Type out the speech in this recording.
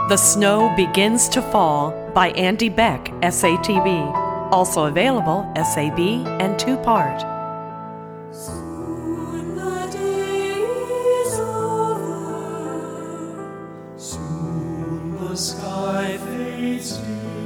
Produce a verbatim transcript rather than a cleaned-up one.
The Snow Begins to Fall by Andy Beck, S A T B. Also available S A B and two-part. Soon the day is over, soon the sky fades dim.